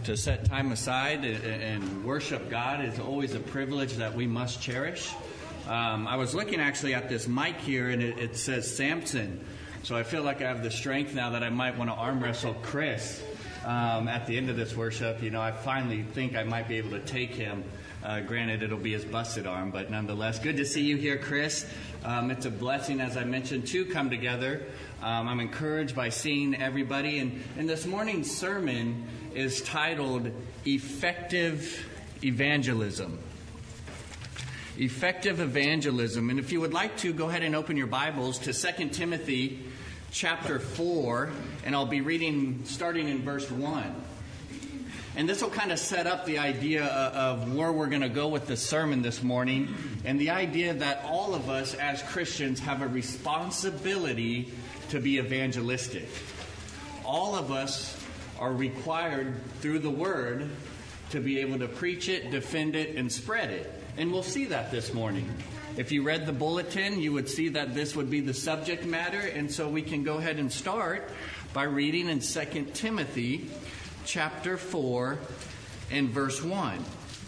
to set time aside and worship God is always a privilege that we must cherish. I was looking actually at this mic here, and it says Samson. So I feel like I have the strength now that I might want to arm wrestle Chris at the end of this worship. You know, I finally think I might be able to take him. Granted, it'll be his busted arm, but nonetheless, good to see you here, Chris. It's a blessing, as I mentioned, to come together. I'm encouraged by seeing everybody. And this morning's sermon is titled Effective Evangelism. Effective Evangelism. And if you would like to, go ahead and open your Bibles to 2 Timothy chapter 4, and I'll be reading starting in verse 1. And this will kind of set up the idea of where we're going to go with the sermon this morning, and the idea that all of us as Christians have a responsibility to be evangelistic. All of us are required through the Word to be able to preach it, defend it, and spread it. And we'll see that this morning. If you read the bulletin, you would see that this would be the subject matter, and so we can go ahead and start by reading in 2 Timothy chapter 4 and verse 1.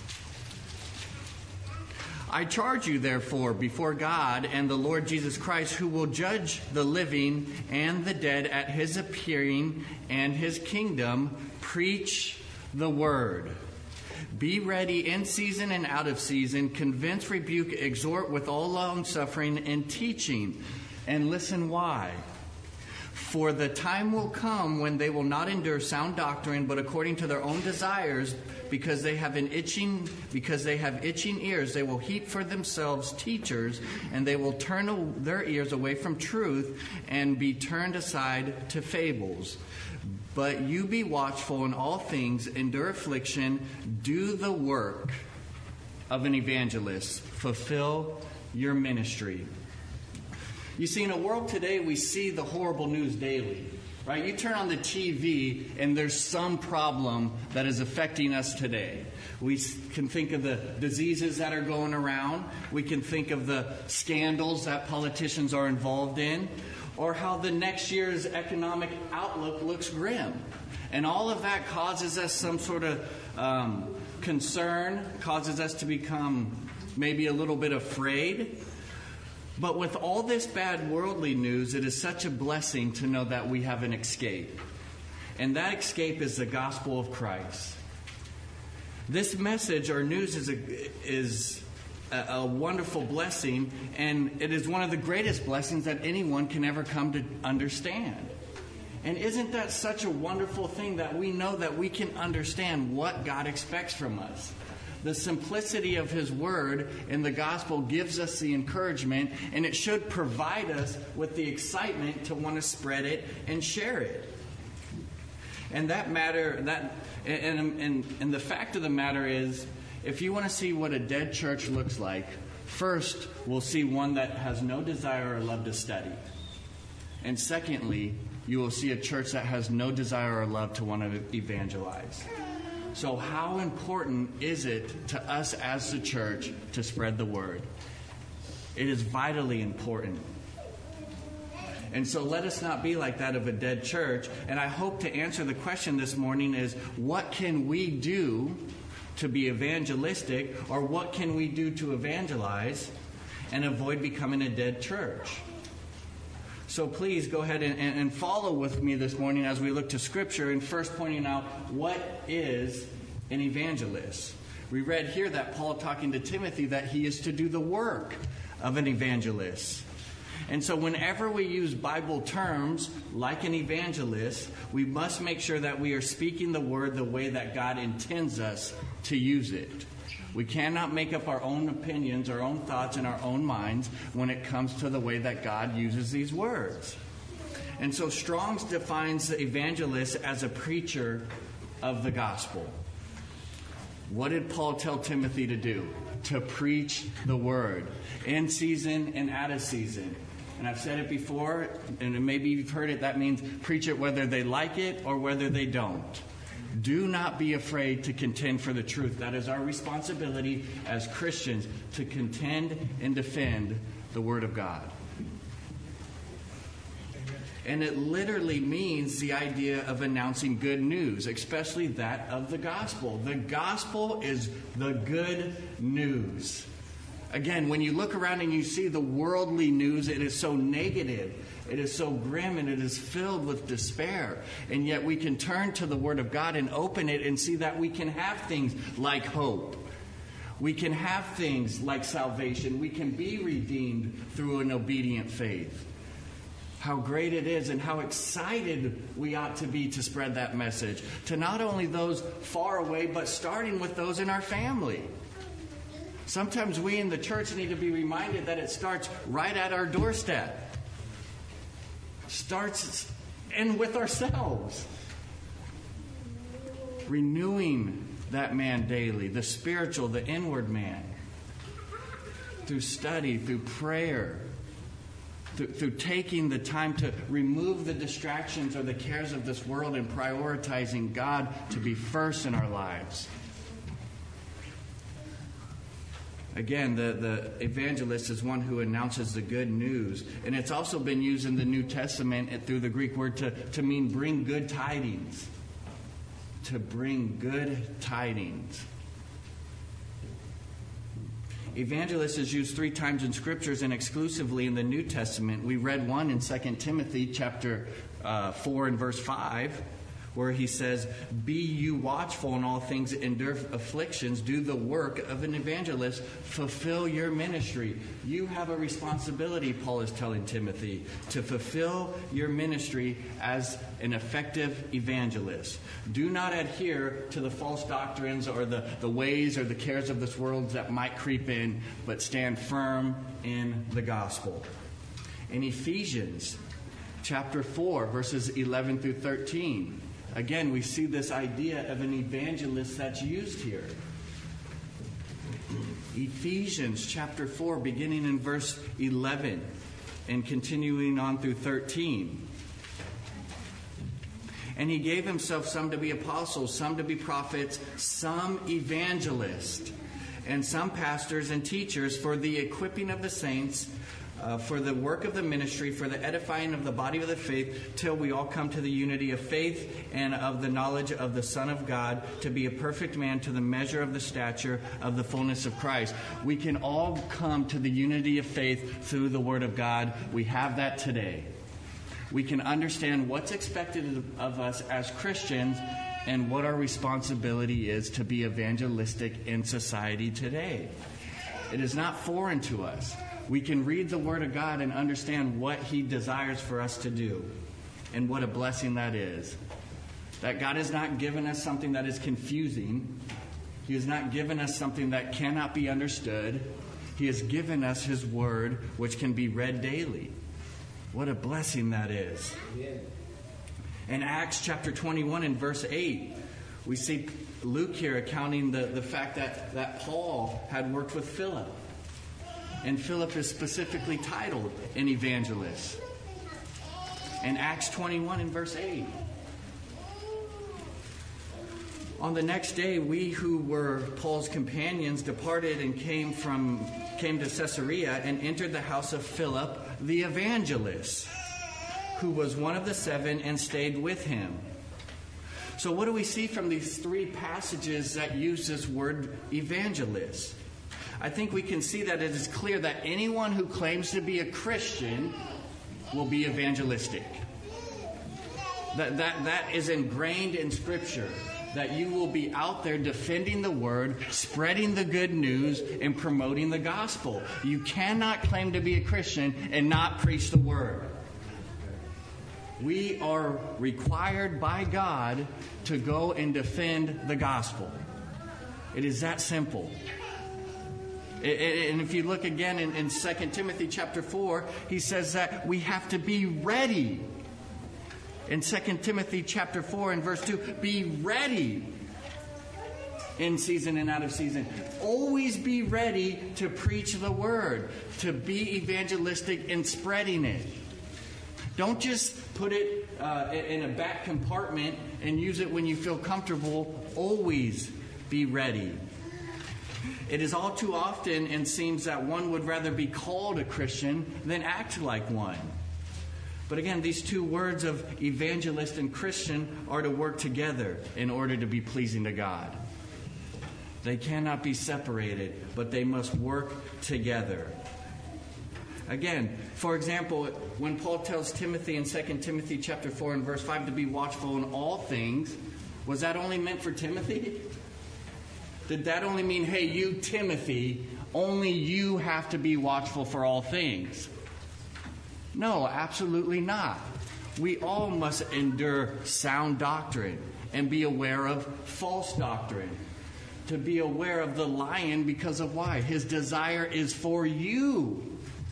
I charge you, therefore, before God and the Lord Jesus Christ, who will judge the living and the dead at his appearing and his kingdom, preach the word. Be ready in season and out of season, convince, rebuke, exhort with all long-suffering and teaching. And listen why. For the time will come when they will not endure sound doctrine, but according to their own desires, because they have itching ears, they will heap for themselves teachers, and they will turn their ears away from truth and be turned aside to fables. But you be watchful in all things, endure affliction, do the work of an evangelist, fulfill your ministry. You see, in a world today, we see the horrible news daily, right? You turn on the TV and there's some problem that is affecting us today. We can think of the diseases that are going around. We can think of the scandals that politicians are involved in, or how the next year's economic outlook looks grim. And all of that causes us some sort of concern, causes us to become maybe a little bit afraid. But with all this bad worldly news, it is such a blessing to know that we have an escape. And that escape is the gospel of Christ. This message or news is a wonderful blessing, and it is one of the greatest blessings that anyone can ever come to understand. And isn't that such a wonderful thing that we know that we can understand what God expects from us? The simplicity of His Word in the gospel gives us the encouragement, and it should provide us with the excitement to want to spread it and share it. And the fact of the matter is, if you want to see what a dead church looks like, first we'll see one that has no desire or love to study. And secondly, you will see a church that has no desire or love to want to evangelize. So how important is it to us as the church to spread the word? It is vitally important. And so let us not be like that of a dead church. And I hope to answer the question this morning is, what can we do to be evangelistic, or what can we do to evangelize and avoid becoming a dead church? So please go ahead and follow with me this morning as we look to Scripture, and first pointing out, what is an evangelist? We read here that Paul talking to Timothy that he is to do the work of an evangelist. And so whenever we use Bible terms like an evangelist, we must make sure that we are speaking the word the way that God intends us to use it. We cannot make up our own opinions, our own thoughts, and our own minds when it comes to the way that God uses these words. And so Strong's defines the evangelist as a preacher of the gospel. What did Paul tell Timothy to do? To preach the word in season and out of season. And I've said it before, and maybe you've heard it, that means preach it whether they like it or whether they don't. Do not be afraid to contend for the truth. That is our responsibility as Christians, to contend and defend the Word of God. And it literally means the idea of announcing good news, especially that of the gospel. The gospel is the good news. Again, when you look around and you see the worldly news, it is so negative, it is so grim, and it is filled with despair. And yet we can turn to the Word of God and open it and see that we can have things like hope. We can have things like salvation. We can be redeemed through an obedient faith. How great it is and how excited we ought to be to spread that message to not only those far away, but starting with those in our family. Sometimes we in the church need to be reminded that it starts right at our doorstep. Starts and with ourselves. Renewing that man daily, the spiritual, the inward man. Through study, through prayer, through taking the time to remove the distractions or the cares of this world and prioritizing God to be first in our lives. Again, the evangelist is one who announces the good news. And it's also been used in the New Testament through the Greek word to mean bring good tidings. To bring good tidings. Evangelist is used 3 times in Scriptures and exclusively in the New Testament. We read one in 2 Timothy chapter 4 and verse 5. Where he says, be you watchful in all things, endure afflictions, do the work of an evangelist, fulfill your ministry. You have a responsibility, Paul is telling Timothy, to fulfill your ministry as an effective evangelist. Do not adhere to the false doctrines or the ways or the cares of this world that might creep in, but stand firm in the gospel. In Ephesians chapter 4, verses 11 through 13, again, we see this idea of an evangelist that's used here. Ephesians chapter 4, beginning in verse 11 and continuing on through 13. And he gave himself some to be apostles, some to be prophets, some evangelists, and some pastors and teachers for the equipping of the saints, for the work of the ministry, for the edifying of the body of the faith, till we all come to the unity of faith and of the knowledge of the Son of God, to be a perfect man, to the measure of the stature of the fullness of Christ. We can all come to the unity of faith through the Word of God. We have that today. We can understand what's expected of us as Christians and what our responsibility is to be evangelistic in society today. It is not foreign to us. We can read the Word of God and understand what He desires for us to do. And what a blessing that is. That God has not given us something that is confusing. He has not given us something that cannot be understood. He has given us His Word, which can be read daily. What a blessing that is. In Acts chapter 21 and verse 8, we see Luke here accounting the fact that Paul had worked with Philip. And Philip is specifically titled an evangelist. In Acts 21 and verse 8. On the next day, we who were Paul's companions departed and came to Caesarea and entered the house of Philip the evangelist, who was one of the 7, and stayed with him. So what do we see from these 3 passages that use this word evangelist? I think we can see that it is clear that anyone who claims to be a Christian will be evangelistic. That is ingrained in Scripture. That you will be out there defending the Word, spreading the good news, and promoting the gospel. You cannot claim to be a Christian and not preach the Word. We are required by God to go and defend the gospel. It is that simple. And if you look again in 2 Timothy chapter 4, he says that we have to be ready. In 2 Timothy chapter 4 and verse 2, be ready in season and out of season. Always be ready to preach the Word, to be evangelistic in spreading it. Don't just put it in a back compartment and use it when you feel comfortable. Always be ready. It is all too often, and seems that one would rather be called a Christian than act like one. But again, these two words of evangelist and Christian are to work together in order to be pleasing to God. They cannot be separated, but they must work together. Again, for example, when Paul tells Timothy in 2 Timothy chapter 4 and verse 5 to be watchful in all things, was that only meant for Timothy? Did that only mean, hey, you, Timothy, only you have to be watchful for all things? No, absolutely not. We all must endure sound doctrine and be aware of false doctrine. To be aware of the lion because of why? His desire is for you.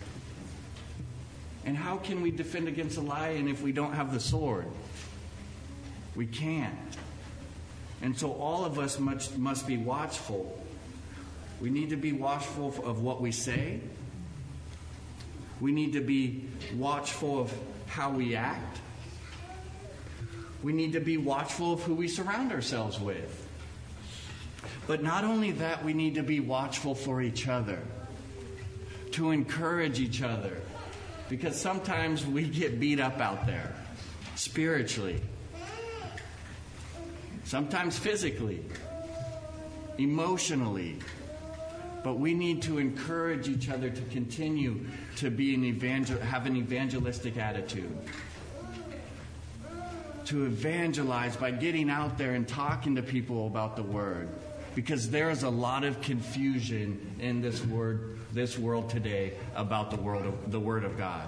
And how can we defend against a lion if we don't have the sword? We can't. And so all of us must be watchful. We need to be watchful of what we say. We need to be watchful of how we act. We need to be watchful of who we surround ourselves with. But not only that, we need to be watchful for each other, to encourage each other. Because sometimes we get beat up out there, spiritually, sometimes physically, emotionally. But we need to encourage each other to continue to be have an evangelistic attitude. To evangelize by getting out there and talking to people about the Word. Because there's a lot of confusion in this world today about the Word of God.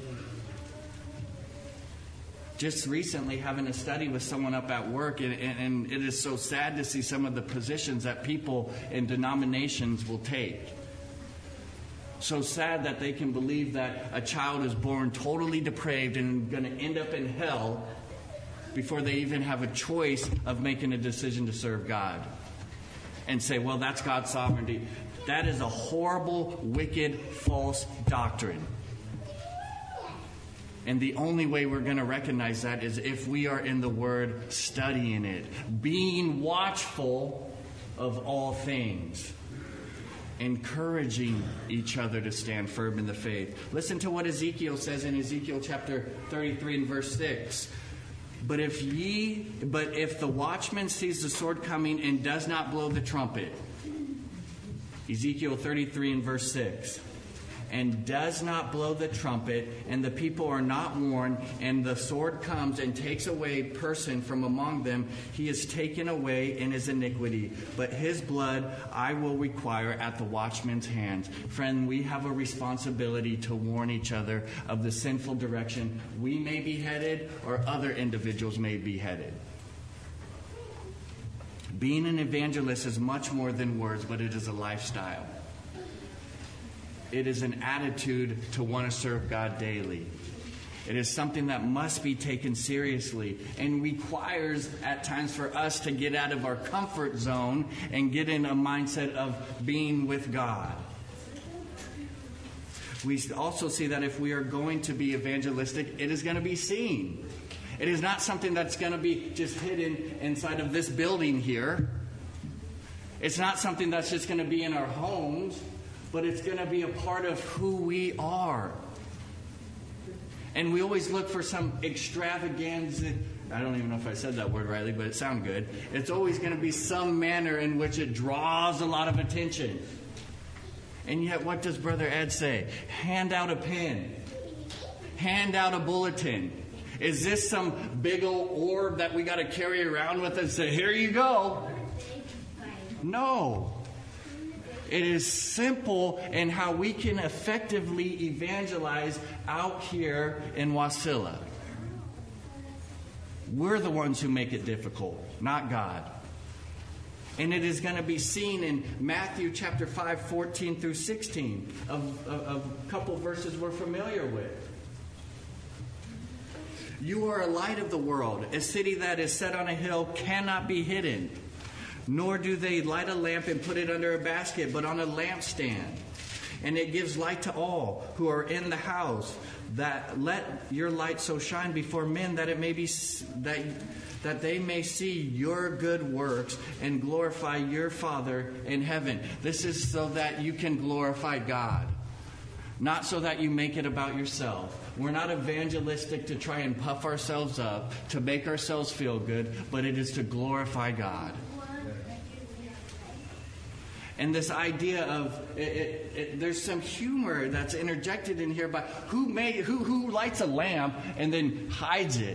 Just recently having a study with someone up at work, and it is so sad to see some of the positions that people in denominations will take. So sad that they can believe that a child is born totally depraved and going to end up in hell before they even have a choice of making a decision to serve God. And say, well, that's God's sovereignty. That is a horrible, wicked, false doctrine. And the only way we're going to recognize that is if we are in the Word, studying it, being watchful of all things, encouraging each other to stand firm in the faith. Listen to what Ezekiel says in Ezekiel chapter 33 and verse 6. But if the watchman sees the sword coming and does not blow the trumpet, Ezekiel 33 and verse 6, and does not blow the trumpet, and the people are not warned, and the sword comes and takes away a person from among them, he is taken away in his iniquity. But his blood I will require at the watchman's hands. Friend, we have a responsibility to warn each other of the sinful direction we may be headed or other individuals may be headed. Being an evangelist is much more than words, but it is a lifestyle. It is an attitude to want to serve God daily. It is something that must be taken seriously and requires at times for us to get out of our comfort zone and get in a mindset of being with God. We also see that if we are going to be evangelistic, it is going to be seen. It is not something that's going to be just hidden inside of this building here. It's not something that's just going to be in our homes. But it's going to be a part of who we are. And we always look for some extravaganza. I don't even know if I said that word rightly, but it sounded good. It's always going to be some manner in which it draws a lot of attention. And yet, what does Brother Ed say? Hand out a pen. Hand out a bulletin. Is this some big old orb that we got to carry around with us and say, here you go? No. It is simple in how we can effectively evangelize out here in Wasilla. We're the ones who make it difficult, not God. And it is going to be seen in Matthew chapter 5, 14 through 16, a couple verses we're familiar with. You are a light of the world. A city that is set on a hill cannot be hidden. Nor do they light a lamp and put it under a basket, but on a lampstand. And it gives light to all who are in the house. That let your light so shine before men that it may be that they may see your good works and glorify your Father in heaven. This is so that you can glorify God. not so that you make it about yourself. We're not evangelistic to try and puff ourselves up, to make ourselves feel good, but it is to glorify God. And this idea of there's some humor that's interjected in here by who lights a lamp and then hides it?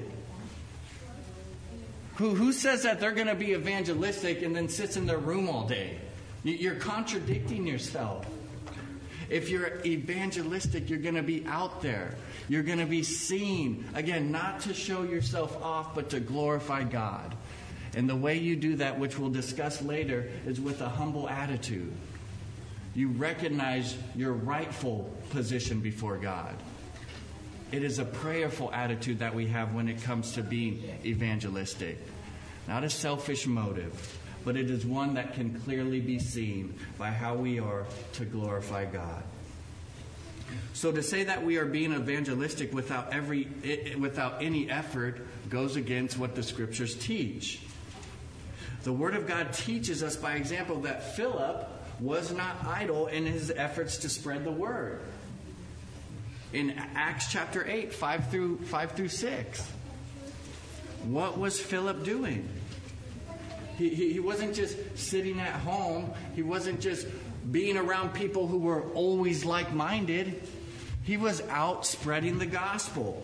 Who says that they're going to be evangelistic and then sits in their room all day? You're contradicting yourself. If you're evangelistic, you're going to be out there. You're going to be seen. Again, not to show yourself off, but to glorify God. And the way you do that, which we'll discuss later, is with a humble attitude. You recognize your rightful position before God. It is a prayerful attitude that we have when it comes to being evangelistic. Not a selfish motive, but it is one that can clearly be seen by how we are to glorify God. So to say that we are being evangelistic without any effort goes against what the Scriptures teach. The Word of God teaches us by example that Philip was not idle in his efforts to spread the Word. In Acts chapter 8, 5 through 6, what was Philip doing? He wasn't just sitting at home. He wasn't just being around people who were always like-minded. He was out spreading the gospel.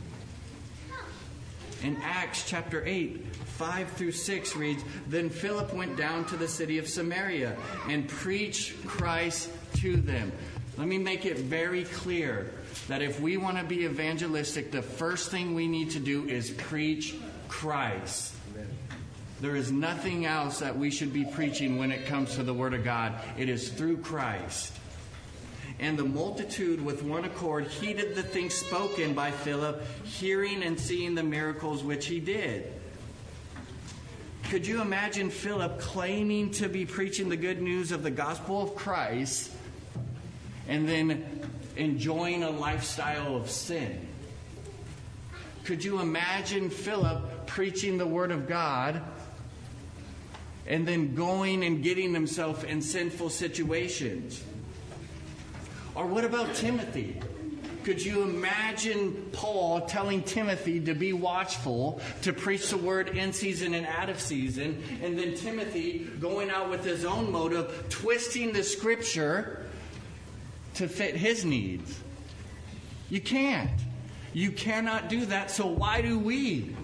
In Acts chapter 8, 5 through 6 reads, "Then Philip went down to the city of Samaria and preached Christ to them." Let me make it very clear that if we want to be evangelistic, the first thing we need to do is preach Christ. There is nothing else that we should be preaching when it comes to the Word of God. It is through Christ. And the multitude with one accord heeded the things spoken by Philip, hearing and seeing the miracles which he did. Could you imagine Philip claiming to be preaching the good news of the gospel of Christ and then enjoying a lifestyle of sin? Could you imagine Philip preaching the Word of God and then going and getting himself in sinful situations? Or what about Timothy? Could you imagine Paul telling Timothy to be watchful, to preach the word in season and out of season, and then Timothy going out with his own motive, twisting the Scripture to fit his needs? You can't. You cannot do that, so why do we?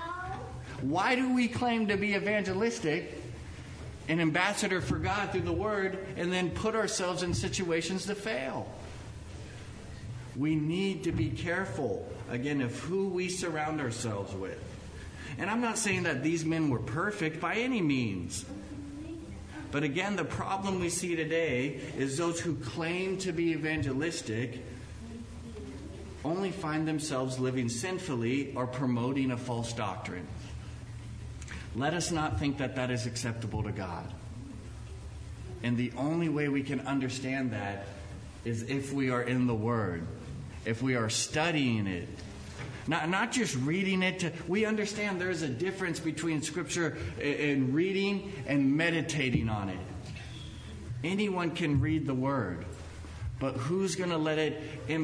Why do we claim to be evangelistic, an ambassador for God through the Word, and then put ourselves in situations to fail? We need to be careful, again, of who we surround ourselves with. And I'm not saying that these men were perfect by any means. But again, the problem we see today is those who claim to be evangelistic only find themselves living sinfully or promoting a false doctrine. Let us not think that that is acceptable to God. And the only way we can understand that is if we are in the Word, if we are studying it. Not just reading it. We understand there's a difference between Scripture and reading and meditating on it. Anyone can read the Word, but who's going to let it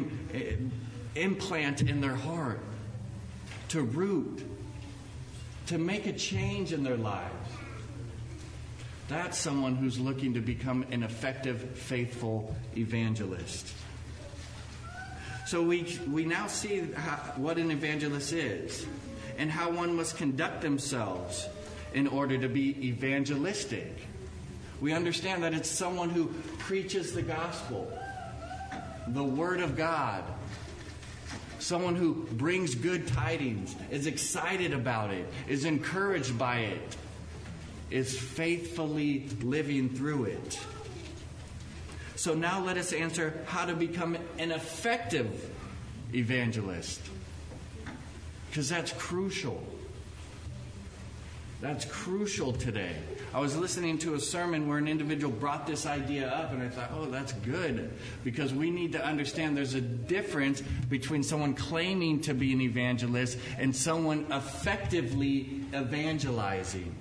implant in their heart, to root, to make a change in their lives? That's someone who's looking to become an effective, faithful evangelist. So we now see what an evangelist is and how one must conduct themselves in order to be evangelistic. We understand that it's someone who preaches the gospel, the Word of God. Someone who brings good tidings, is excited about it, is encouraged by it, is faithfully living through it. So now let us answer how to become an effective evangelist. Because that's crucial. That's crucial today. I was listening to a sermon where an individual brought this idea up, and I thought, oh, that's good. Because we need to understand there's a difference between someone claiming to be an evangelist and someone effectively evangelizing.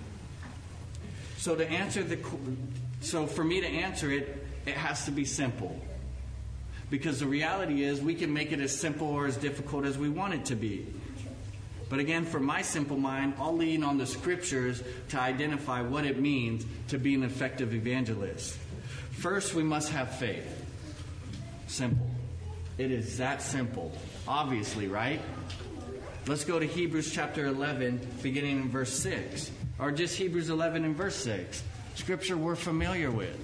So for me to answer it, it has to be simple. Because the reality is we can make it as simple or as difficult as we want it to be. But again, for my simple mind, I'll lean on the scriptures to identify what it means to be an effective evangelist. First, we must have faith. Simple. It is that simple. Obviously, right? Let's go to Hebrews chapter 11, beginning in verse 6. Or just Hebrews 11 and verse 6. Scripture we're familiar with.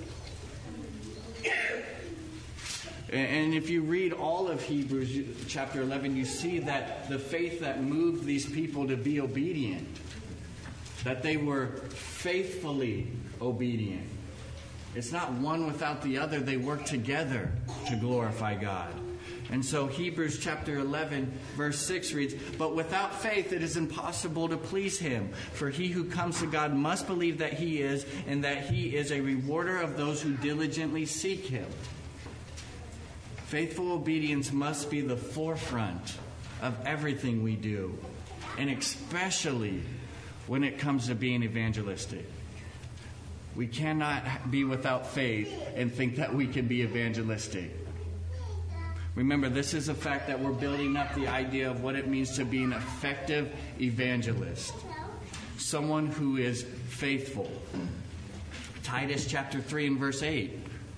And if you read all of Hebrews chapter 11, you see that the faith that moved these people to be obedient, that they were faithfully obedient. It's not one without the other. They work together to glorify God. And so Hebrews chapter 11, verse 6 reads, "But without faith it is impossible to please him. For he who comes to God must believe that he is, and that he is a rewarder of those who diligently seek him." Faithful obedience must be the forefront of everything we do, and especially when it comes to being evangelistic. We cannot be without faith and think that we can be evangelistic. Remember, this is a fact that we're building up the idea of what it means to be an effective evangelist. Someone who is faithful. Titus chapter 3 and verse 8.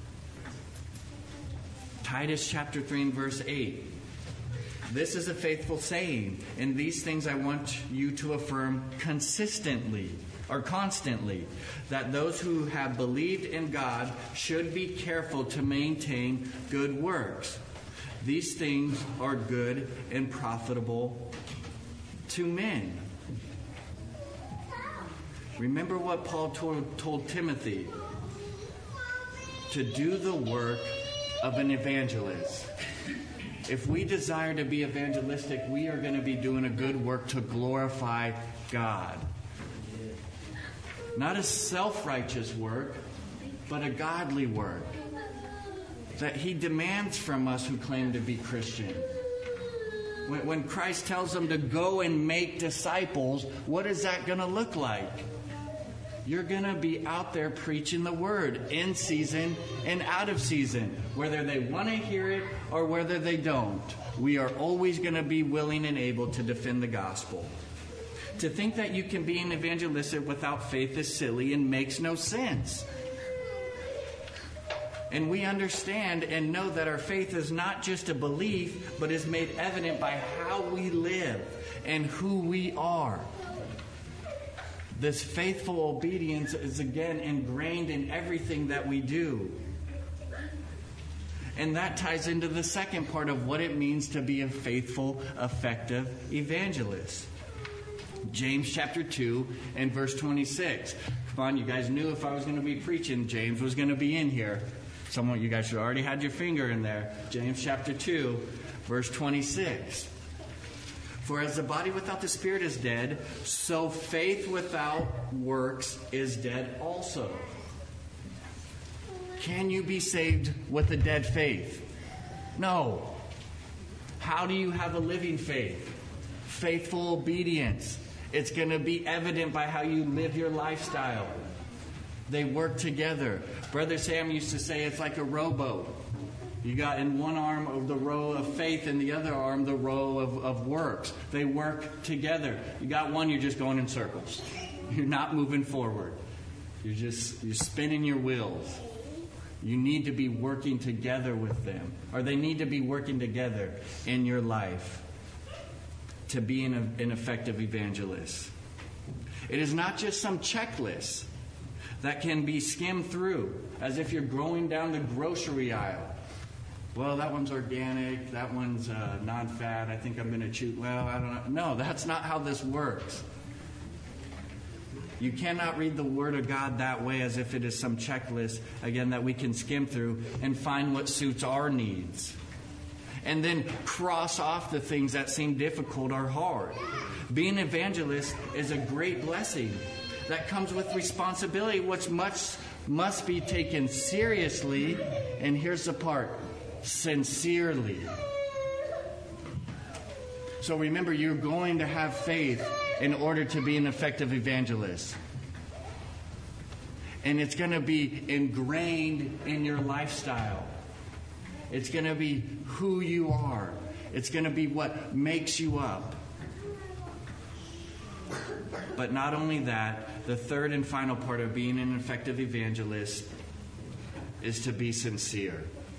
Titus chapter 3 and verse 8. "This is a faithful saying, and these things I want you to affirm consistently," or constantly, "that those who have believed in God should be careful to maintain good works. These things are good and profitable to men." Remember what Paul told Timothy: to do the work of an evangelist. If we desire to be evangelistic, we are going to be doing a good work to glorify God. Not a self-righteous work, but a godly work that he demands from us who claim to be Christian. When Christ tells them to go and make disciples, what is that going to look like? You're going to be out there preaching the word in season and out of season, whether they want to hear it or whether they don't. We are always going to be willing and able to defend the gospel. To think that you can be an evangelist without faith is silly and makes no sense. And we understand and know that our faith is not just a belief, but is made evident by how we live and who we are. This faithful obedience is again ingrained in everything that we do. And that ties into the second part of what it means to be a faithful, effective evangelist. James chapter 2 and verse 26. Come on, you guys knew if I was going to be preaching, James was going to be in here. Some of you guys should already had your finger in there. James chapter 2, verse 26. "For as the body without the spirit is dead, so faith without works is dead also." Can you be saved with a dead faith? No. How do you have a living faith? Faithful obedience. It's going to be evident by how you live your lifestyle. They work together. Brother Sam used to say it's like a rowboat. You got in one arm of the row of faith, and the other arm the row of works. They work together. You got one, you're just going in circles. You're not moving forward. You're spinning your wheels. You need to be working together with them, or they need to be working together in your life to be an effective evangelist. It is not just some checklist that can be skimmed through as if you're going down the grocery aisle. Well, that one's organic. That one's non-fat. I think I'm going to choose. Well, I don't know. No, that's not how this works. You cannot read the Word of God that way as if it is some checklist, again, that we can skim through and find what suits our needs. And then cross off the things that seem difficult or hard. Being an evangelist is a great blessing that comes with responsibility, which must be taken seriously. And here's the part. Sincerely. So remember, you're going to have faith in order to be an effective evangelist. And it's going to be ingrained in your lifestyle. It's going to be who you are. It's going to be what makes you up. But not only that, the third and final part of being an effective evangelist is to be sincere.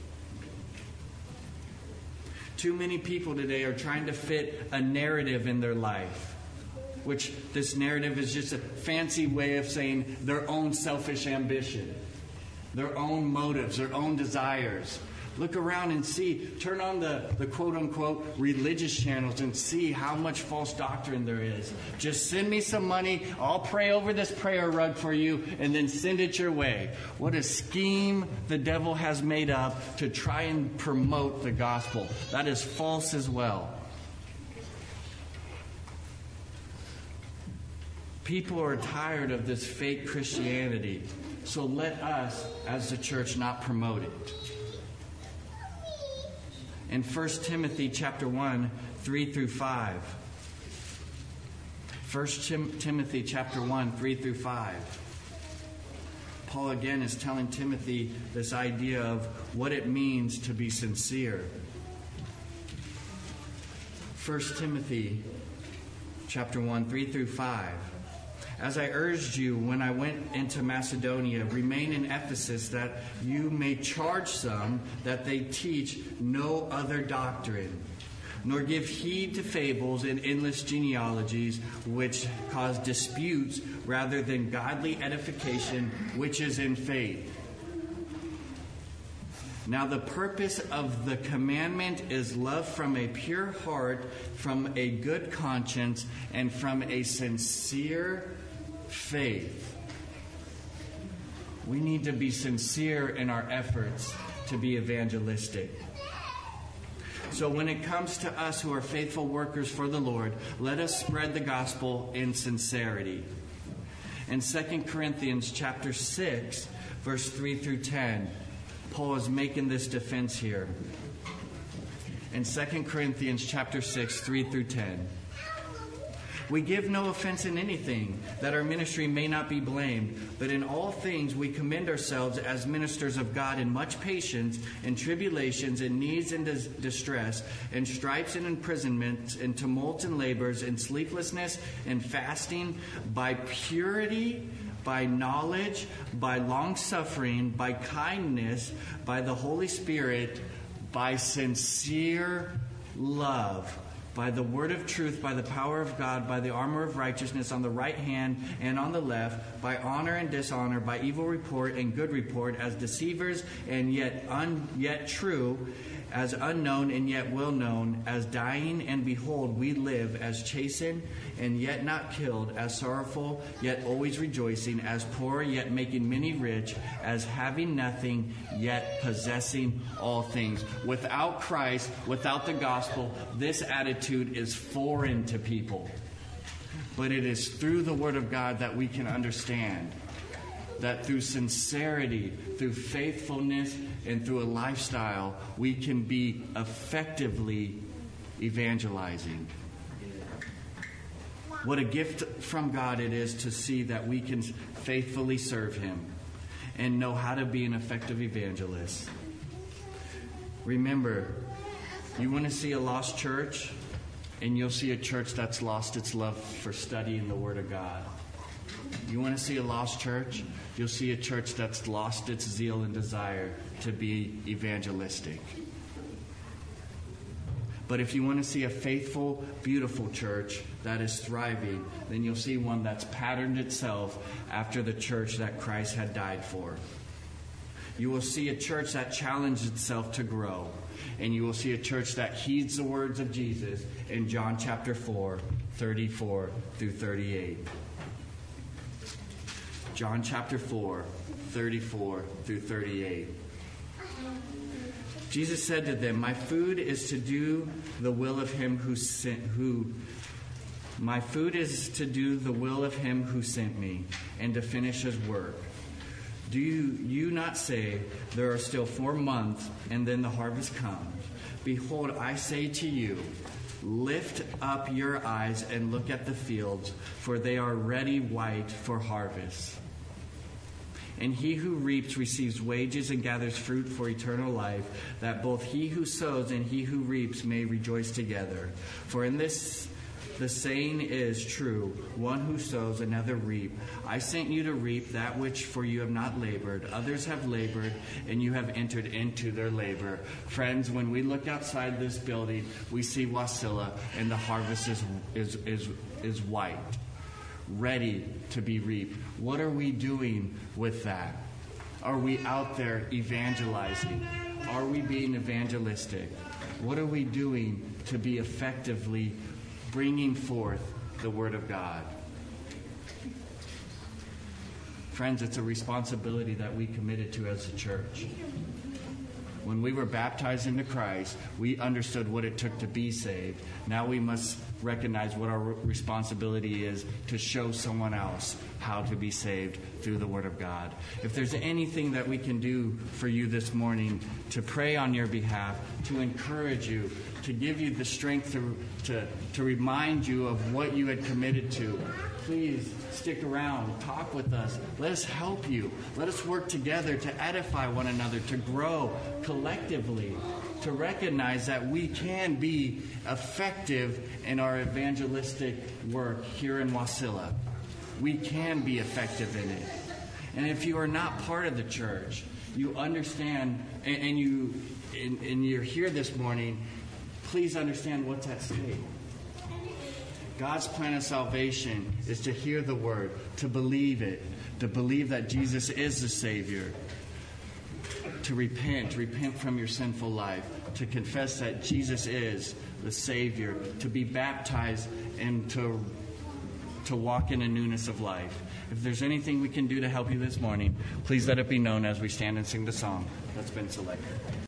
Too many people today are trying to fit a narrative in their life, which this narrative is just a fancy way of saying their own selfish ambition, their own motives, their own desires. Look around and see, turn on the quote-unquote religious channels and see how much false doctrine there is. Just send me some money, I'll pray over this prayer rug for you, and then send it your way. What a scheme the devil has made up to try and promote the gospel. That is false as well. People are tired of this fake Christianity, so let us, as the church, not promote it. In 1 Timothy chapter 1, 3 through 5. 1 Timothy chapter 1, 3 through 5. Paul again is telling Timothy this idea of what it means to be sincere. 1 Timothy chapter 1, 3 through 5. As I urged you when I went into Macedonia, remain in Ephesus, that you may charge some that they teach no other doctrine, nor give heed to fables and endless genealogies, which cause disputes rather than godly edification, which is in faith. Now the purpose of the commandment is love from a pure heart, from a good conscience, and from a sincere faith. We need to be sincere in our efforts to be evangelistic. So when it comes to us who are faithful workers for the Lord, let us spread the gospel in sincerity. In 2 Corinthians chapter 6, verse 3 through 10, Paul is making this defense here. In 2 Corinthians chapter 6, 3 through 10. We give no offense in anything, that our ministry may not be blamed, but in all things we commend ourselves as ministers of God in much patience, in tribulations, in needs and distress, in stripes and imprisonments, in tumults and labors, in sleeplessness and fasting, by purity, by knowledge, by long-suffering, by kindness, by the Holy Spirit, by sincere love, by the word of truth, by the power of God, by the armor of righteousness on the right hand and on the left, by honor and dishonor, by evil report and good report, as deceivers and yet true, as unknown and yet well known, as dying and behold we live, as chastened and yet not killed, as sorrowful yet always rejoicing, as poor yet making many rich, as having nothing yet possessing all things. Without Christ, without the gospel, this attitude is foreign to people. But it is through the Word of God that we can understand that through sincerity, through faithfulness, and through a lifestyle, we can be effectively evangelizing. What a gift from God it is to see that we can faithfully serve Him and know how to be an effective evangelist. Remember, you want to see a lost church, and you'll see a church that's lost its love for studying the Word of God. You want to see a lost church? You'll see a church that's lost its zeal and desire to be evangelistic. But if you want to see a faithful, beautiful church that is thriving, then you'll see one that's patterned itself after the church that Christ had died for. You will see a church that challenged itself to grow. And you will see a church that heeds the words of Jesus in John chapter 4, 34 through 38. John chapter 4, 34 through 38. Jesus said to them, My food is to do the will of him who sent me, and to finish his work. Do you not say, there are still 4 months, and then the harvest comes? Behold, I say to you, lift up your eyes and look at the fields, for they are ready white for harvest. And he who reaps receives wages and gathers fruit for eternal life, that both he who sows and he who reaps may rejoice together. For in this the saying is true, one who sows, another reap. I sent you to reap that which for you have not labored. Others have labored, and you have entered into their labor. Friends, when we look outside this building, we see Wasilla, and the harvest is white, ready to be reaped. What are we doing with that? Are we out there evangelizing? Are we being evangelistic? What are we doing to be effectively bringing forth the Word of God? Friends, it's a responsibility that we committed to as a church. When we were baptized into Christ, we understood what it took to be saved. Now we must recognize what our responsibility is to show someone else how to be saved through the Word of God. If there's anything that we can do for you this morning to pray on your behalf, to encourage you, to give you the strength to remind you of what you had committed to, please stick around, talk with us. Let us help you. Let us work together to edify one another, to grow collectively, to recognize that we can be effective in our evangelistic work here in Wasilla. We can be effective in it. And if you are not part of the church, you understand, and you're here this morning, please understand what's at stake. God's plan of salvation is to hear the Word, to believe it, to believe that Jesus is the Savior, to repent from your sinful life, to confess that Jesus is the Savior, to be baptized, and to walk in a newness of life. If there's anything we can do to help you this morning, please let it be known as we stand and sing the song that's been selected.